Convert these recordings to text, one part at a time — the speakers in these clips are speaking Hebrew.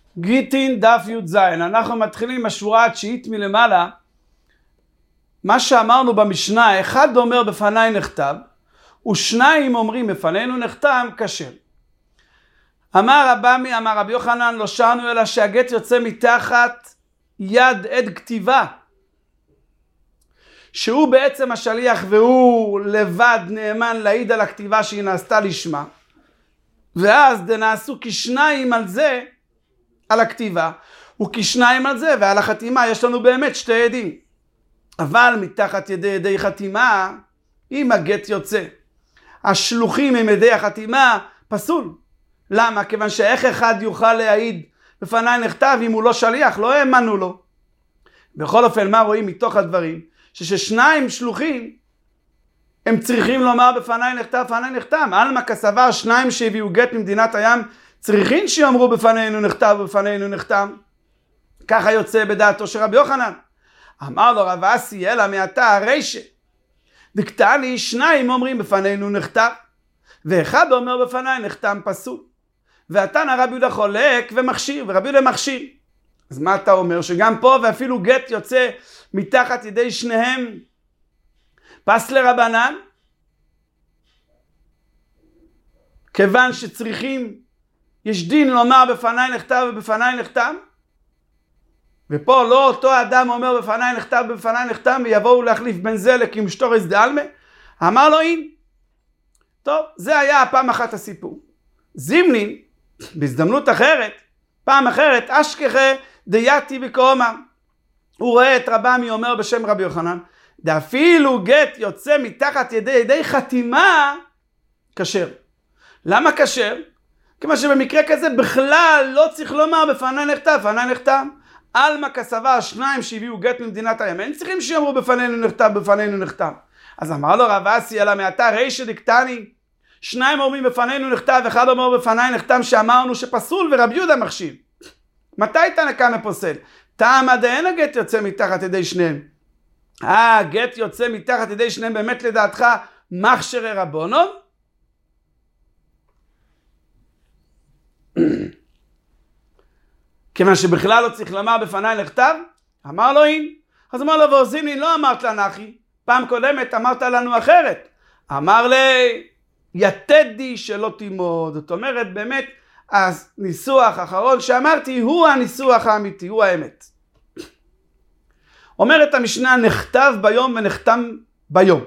גיטין דף י"ז. אנחנו מתחילים עם השורה התשיעית מלמעלה. מה שאמרנו במשנה, אחד אומר בפניי נכתב, ושניים אומרים בפנינו נחתם כשר. אמר רבי יוחנן, לא שרנו אלא שהגט יוצא מתחת יד עד כתיבה, שהוא בעצם השליח והוא לבד נאמן להעיד על הכתיבה שהיא נעשתה לשמה, ואז נעשו כשניים על זה, על הכתיבה, וכשניים על זה, ועל החתימה יש לנו באמת שתי עדים. אבל מתחת ידי חתימה, אם הגט יוצא השלוחים עם ידי החתימה, פסול. למה? כיוון שאיך אחד יוכל להעיד בפניי נכתב אם הוא לא שליח? לא האמנו לו. בכל אופן, מה רואים מתוך הדברים? ששניים שלוחים הם צריכים לומר בפניי נכתב, בפניי נחתם. אלמה כסבר, שניים שהביאו גט ממדינת הים צריכים שיאמרו בפנינו נכתב ובפנינו נחתם. ככה יוצא בדעתו של רבי יוחנן. אמר לו רב אסי, אלא מעתה הרישא דקטני, שניים אומרים בפנינו נכתב ואחד אומר בפניי נחתם פסול. והתנא רבי יהודה חולק ומכשיר, ורבי יהודה מכשיר. אז מה אתה אומר? שגם פה ואפילו גט יוצא מתחת ידי שניהם פס לרבנן, כיוון שצריכים, יש דין לומר בפניי נכתב ובפניי נחתם, ופה לא אותו אדם אומר בפניי נכתב ובפניי נחתם ויבואו להחליף בין זה לכמשטורס דעלמא. אמר לו אין. טוב, זה היה פעם אחת הסיפור. זימנין בהזדמנות אחרת, פעם אחרת, אשכחה דייתי בקומה, הוא רואה את רבמי אומר בשם רבי יוחנן, דאפילו גט יוצא מתחת ידי חתימה כשר. למה כשר? כיוון שבמקרה כזה בכלל לא צריך לומר בפניי נכתב, בפניי נחתם. אלמה כסבר, שניים שהביאו גט ממדינת הים, אין צריכים שיאמרו בפנינו נכתב, בפנינו נחתם. אז אמר לו רב אסי, אלא מעתה רישא דקטני, שניים אומרים בפנינו נכתב, אחד אומר בפניי נחתם, שאמרנו שפסול ורבי יהודה מכשיר. מתי תנא קמא פוסל? טעמא דאין הגט יוצא מתחת ידי שניהם. הגט יוצא מתחת ידי שניהם באמת לדעתך מכשירי רבונון? כיוון שבכלל לא צריך לומר בפניי נכתב? אמר לו אין. אז אמר לו ועוזימני, לא אמרת לנחי, פעם קודמת אמרת לנו אחרת. אמר לי יתדי שלא תימוד. זאת אומרת באמת הניסוח האחרון שאמרתי הוא הניסוח האמיתי, הוא האמת. אומרת המשנה נכתב ביום ונחתם ביום,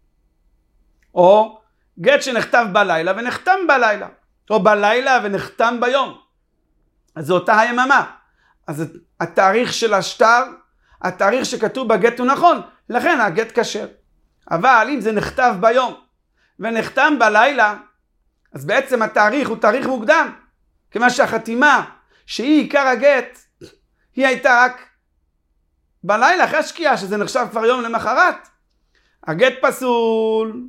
או גט שנכתב בלילה ונחתם בלילה, או בלילה ונחתם ביום. אז זו אותה היממה. אז התאריך של השטר, התאריך שכתוב בגט הוא נכון, לכן הגט כשר. אבל אם זה נכתב ביום ונחתם בלילה, אז בעצם התאריך הוא תאריך מוקדם, כיוון שהחתימה שהיא עיקר הגט היא הייתה רק בלילה אחרי השקיעה, שזה נחשב כבר יום למחרת. הגט פסול.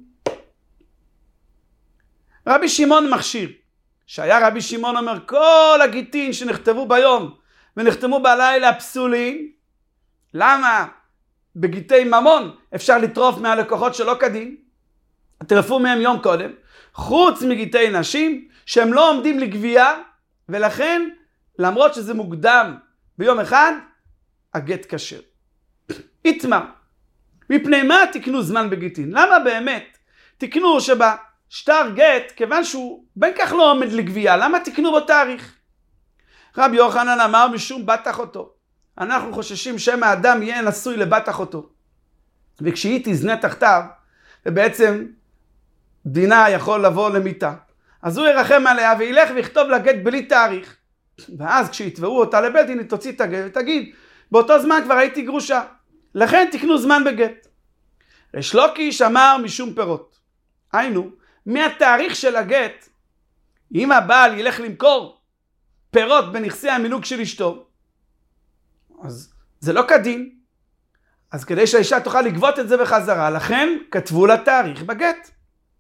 רבי שמעון מכשיר, שהיה רבי שמעון אומר כל הגיטין שנכתבו ביום ונחתמו בלילה פסולים. למה? בגיטי ממון אפשר לטרוף מהלקוחות שלא כדין, טרפו מהם יום קודם, חוץ מגיטי נשים שהם לא עומדים לגבייה, ולכן למרות שזה מוקדם ביום אחד הגט כשר. איתמה, מפני מה תקנו זמן בגיטין? למה באמת תקנו שבשטר גט, כיוון שהוא בין כך לא עומד לגבייה, למה תקנו בו תאריך? רבי יוחנן אמר משום בת אחותו. אנחנו חוששים שמא האדם יהיה נשוי לבת אחותו, וכשהיא תזנה תחתיו ובעצם דינה יכול לבוא למיטה, אז הוא ירחם עליה וילך ויכתוב לה גט בלי תאריך, ואז כשיתבעו אותה לבית דין היא תוציא את הגט ותגיד באותו זמן כבר הייתי גרושה. לכן תקנו זמן בגט. ריש לוקיש אמר משום פירות, היינו מהתאריך של הגט, אם הבעל ילך למכור פירות בנכסי המילוג של אשתו, אז זה לא כדין, אז כדי שהאישה תוכל לגבות את זה בחזרה, לכן כתבו לה תאריך בגט.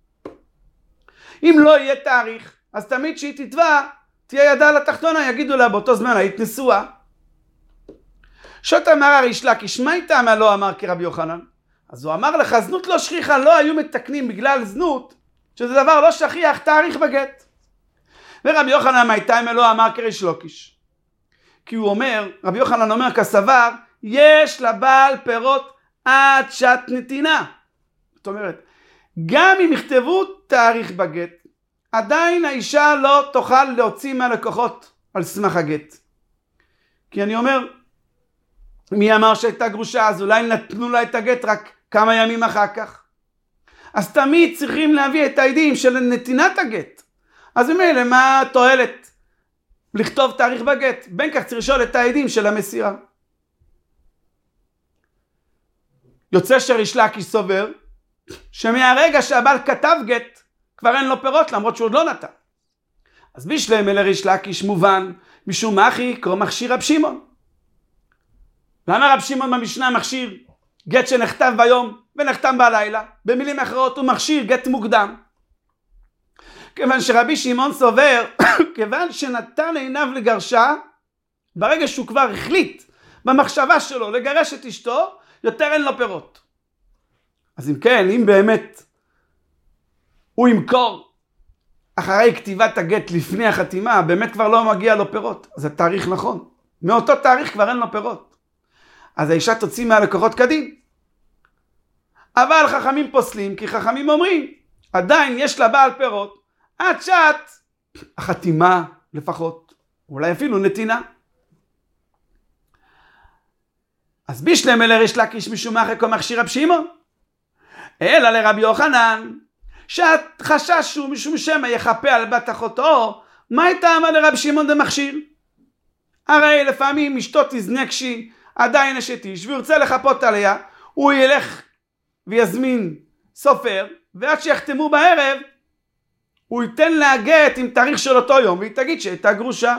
אם לא יהיה תאריך, אז תמיד שהיא תתבע תהיה ידה על התחתונה, יגידו לה באותו זמן היית נשואה. שוט אמר ריש לקיש, מה איתה מה לא אמר כרבי יוחנן? אז הוא אמר לך, זנות לא שכיחה, לא היו מתקנים בגלל זנות, שזה דבר לא שכיח, תאריך בגט. ורבי יוחנן מה איתה מה לא אמר כריש לוקיש, כי הוא אומר, רבי יוחנן אומר כסבר, יש לבעל פירות עד שעת נתינה. זאת אומרת, גם אם יכתבו תאריך בגט, עדיין האישה לא תוכל להוציא מהלקוחות על סמך הגט. כי אני אומר, מי אמר שהייתה גרושה, אז אולי נתנו לה את הגט רק כמה ימים אחר כך. אז תמיד צריכים להביא את העדים של נתינת הגט. אז ממילא מה התועלת לכתוב תאריך בגט? בין כך צריך לשאול את העדים של המסירה. יוצא שריש לקיש סובר שמהרגע שהבעל כתב גט כבר אין לו פירות למרות שהוא עוד לא נתן. אז בשלמה לריש לקיש מובן משום אחי קרוא מכשיר רב שמעון. למה רב שמעון במשנה מכשיר גט שנכתב ביום ונחתם בלילה? במילים אחרות הוא מכשיר גט מוקדם. כיוון שרבי שמעון סובר, כיוון שנתן עיניו לגרשה, ברגע שהוא כבר החליט במחשבה שלו לגרש את אשתו, יותר אין לו פירות. אז אם כן, אם באמת הוא ימכור אחרי כתיבת הגט לפני החתימה, באמת כבר לא מגיע לו פירות. אז התאריך נכון. מאותו תאריך כבר אין לו פירות. אז האישה תוציא מהלקוחות כדין. אבל חכמים פוסלים, כי חכמים אומרים, עדיין יש לבעל פירות, עד שעת החתימה לפחות, אולי אפילו נתינה. אז בשלמה לריש לקיש משום אחי קרוא מכשיר רב שמעון. אלא לרבי יוחנן, שהחשש הוא משום שמא יחפה על בת אחותו, מה הייתה אמר לרב שמעון דמכשיר? הרי לפעמים אשתו תזנה כשהיא עדיין אשת איש, והוא ירצה לחפות עליה, הוא ילך ויזמין סופר, ועד שיחתמו בערב, הוא ייתן לה גט עם תאריך של אותו יום, והיא תגיד שהייתה גרושה.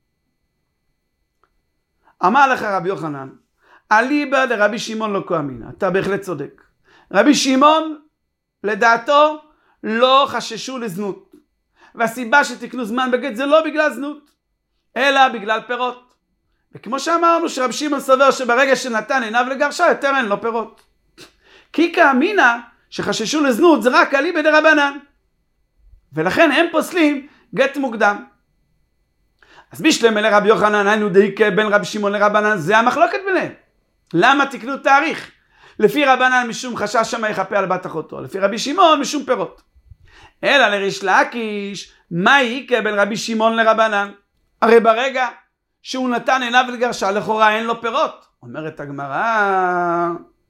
אמר לך רבי יוחנן, אליבא לרבי שמעון לא קאמינא, אתה בהחלט צודק. רבי שמעון, לדעתו, לא חששו לזנות. והסיבה שתקנו זמן בגט זה לא בגלל זנות, אלא בגלל פירות. וכמו שאמרנו שרבי שמעון סובר שברגע שנתן עיניו לגרשה, יותר אין לו פירות. כי כאמינא שחששו לזנות זה רק אליבא דרבנן. ולכן הם פוסלים גט מוקדם. אז בשלמה לרבי יוחנן היינו דייקה בין רבי שמעון לרבנן, זה המחלוקת ביניהם. למה תקנו תאריך? לפי רבנן משום חשש שמא יחפה על בת אחותו, לפי רבי שמעון משום פירות. אלא לריש לקיש, מה יקרה בין רבי שמעון לרבנן? הרי ברגע שהוא נתן עיניו לגרשה, לכאורה אין לו פירות. אומרת הגמרא,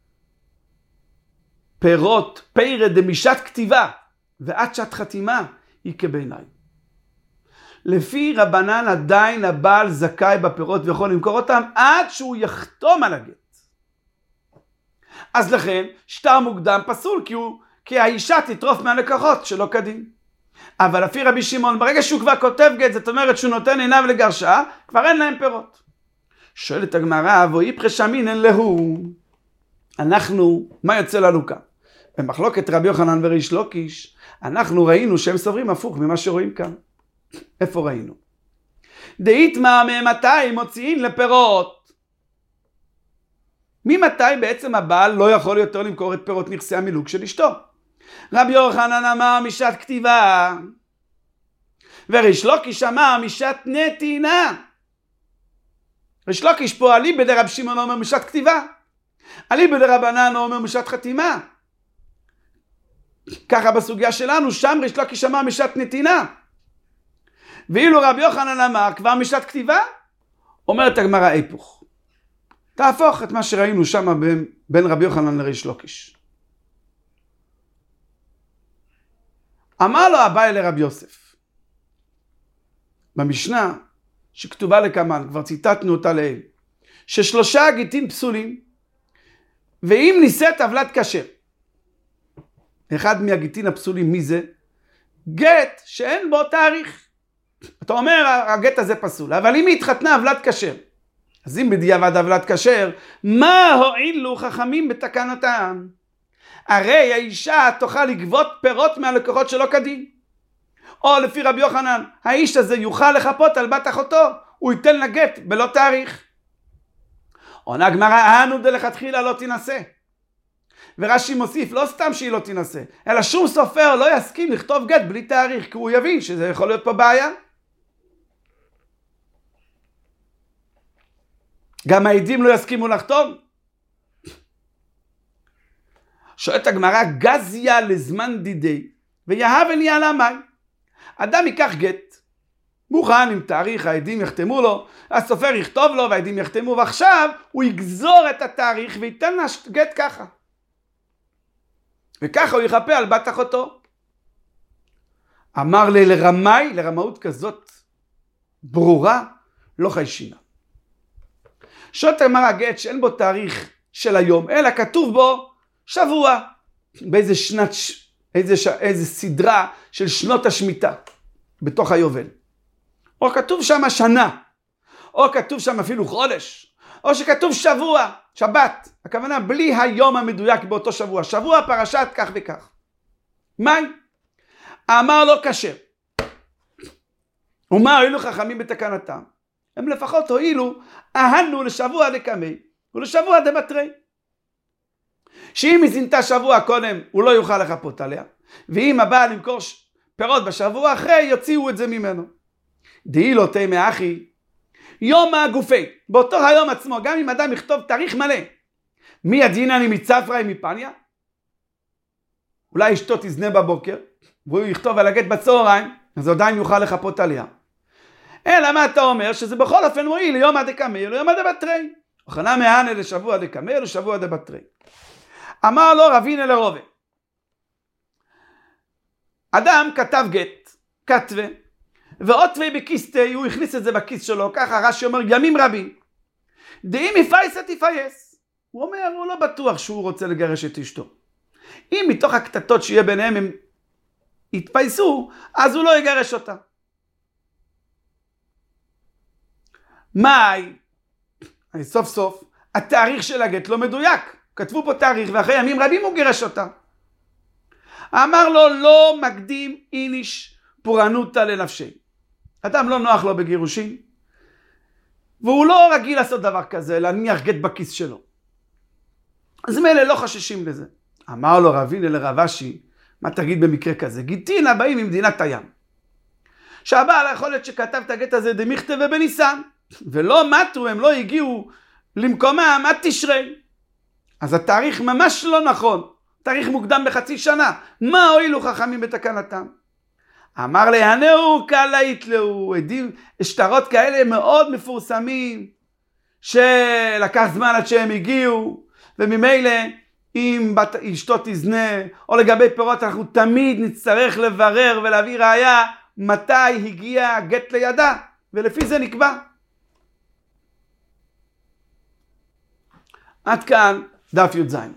פירות, פירא דמשעת כתיבה, ועד שעת חתימה, יקרה בעיניי. לפי רבנן עדיין הבעל זכאי בפירות ויכול למכור אותם, עד שהוא יחתום על הגט. אז לכן, שטר מוקדם פסול, כי האישה תטרוף מהלקוחות שלא כדין. אבל לפי רבי שמעון, ברגע שהוא כבר כותב גט, זאת אומרת שהוא נותן עיניו לגרשה, כבר אין להם פירות. שואלת הגמרא, ואיפכא שמינן להו. אנחנו, מה יוצא לנו כאן? במחלוקת רבי יוחנן וריש לקיש, אנחנו ראינו שהם סוברים הפוך ממה שרואים כאן. איפה ראינו? דאיתמר ממתי מוציאים לפירות. ממתי בעצם הבעל לא יכול יותר למכור את פירות נכסי המילוג של אשתו? רבי יוחנן אמר משעת כתיבה, וריש לקיש אמר משעת נתינה. ריש לקיש פה אליבא דרבי שמעון אומר משעת כתיבה, אליבא דרבנן אומר משעת חתימה. ככה בסוגיה שלנו, שם ריש לקיש אמר משעת נתינה. ואילו רבי יוחנן אמר כבר משעת כתיבה, אומרת הגמרא היפוך. תהפוך את מה שראינו שם בין רבי יוחנן לריש לקיש. אמר לו אביי לרבי יוסף, במשנה שכתובה לקמן, כבר ציטטנו אותה לעיל, ששלושה גיטין פסולים, ואם נישאת עוולת כשר. אחד מהגיטין הפסולים, מי זה? גט שאין בו תאריך. אתה אומר, הגט הזה פסול, אבל אם היא התחתנה עוולת כשר, אז אם בדיעבד עוולת כשר, מה הועילו חכמים בתקנתם? הרי האישה תוכל לגבות פירות מהלקוחות שלא כדין. או לפי רבי יוחנן, האיש הזה יוכל לחפות על בת אחותו, הוא ייתן לה גט בלא תאריך. עונה הגמרא, אנו דלכתחילה לא תינשא. ורש"י מוסיף, לא סתם שהיא לא תינשא, אלא שום סופר לא יסכים לכתוב גט בלי תאריך, כי הוא יבין שזה יכול להיות פה בעיה. גם העדים לא יסכימו לחתום? שואלת הגמרא, גזיה לזמן דידי ויהב אל יעלמי. אדם ייקח גט, מוכן עם תאריך, העדים יחתמו לו, הסופר יכתוב לו והעדים יחתמו, ועכשיו הוא יגזור את התאריך וייתן לה גט ככה. וככה הוא יחפה על בת אחותו. אמר לי לרמאי, לרמאות כזאת ברורה, לא חיישינה. שואלת הגמרא, גט שאין בו תאריך של היום, אלא כתוב בו שבוע, באיזה שנת, איזה סדרה של שנות השמיטה, בתוך היובל. או כתוב שם שנה, או כתוב שם אפילו חודש, או שכתוב שבוע, שבת, הכוונה בלי היום המדויק באותו שבוע, שבוע פרשת כך וכך. מה? אמר לו כשר. ומה הועילו חכמים בתקנתם? הם לפחות הועילו, אהנו לשבוע דקמי ולשבוע דבתרי. שאם היא זינתה שבוע קודם, הוא לא יוכל לחפות עליה, ואם הבא למכור פירות בשבוע אחרי, יוציאו את זה ממנו. דהי לא תימא אחי, יום הגופי, באותו היום עצמו, גם אם אדם יכתוב תאריך מלא, מי הדינני מצפרא מפניה? אולי אשתו תזנה בבוקר, והוא יכתוב על הגט בצהריים, אז עדיין יוכל לחפות עליה. אלא מה אתה אומר? שזה בכל אופן מועיל ליום הדקמי ליום הדבתרי. אוכנה מהנה לשבוע דקמי לשבוע דבתרי. אמר לו רבינה לרובה. אדם כתב גט, כתבה, ועוטווי בכיסטי, הוא הכניס את זה בכיס שלו, ככה רש"י אומר ימים רבים. דאם יפייסה תפייס. הוא אומר, הוא לא בטוח שהוא רוצה לגרש את אשתו. אם מתוך הקטטות שיהיה ביניהם הם יתפייסו, אז הוא לא יגרש אותה. מאי? סוף סוף, התאריך של הגט לא מדויק. כתבו פה תאריך ואחרי ימים רבים הוא גירש אותה. אמר לו, לא מקדים איניש פורענותא לנפשי. אדם לא נוח לו בגירושים, והוא לא רגיל לעשות דבר כזה, להניח גט בכיס שלו. אז מילא לא חששים לזה. אמר לו רבינה לרב אשי, מה תגיד במקרה כזה? גיטין הבאים ממדינת הים. שהבעל יכול להיות שכתב את הגט הזה דמיכתב ובניסן, ולא מתו, הם לא הגיעו למקומם עד תשרי. אז התאריך ממש לא נכון, תאריך מוקדם בחצי שנה. מה הועילו חכמים בתקנתם? אמר להנאו קלעית לו, עדים, שטרות כאלה מאוד מפורסמים, שלקח זמן עד שהם הגיעו, וממילא אם אשתו תזנה, או לגבי פירות, אנחנו תמיד נצטרך לברר ולהביא ראיה, מתי הגיע הגט לידה, ולפי זה נקבע. עד כאן דף י"ז.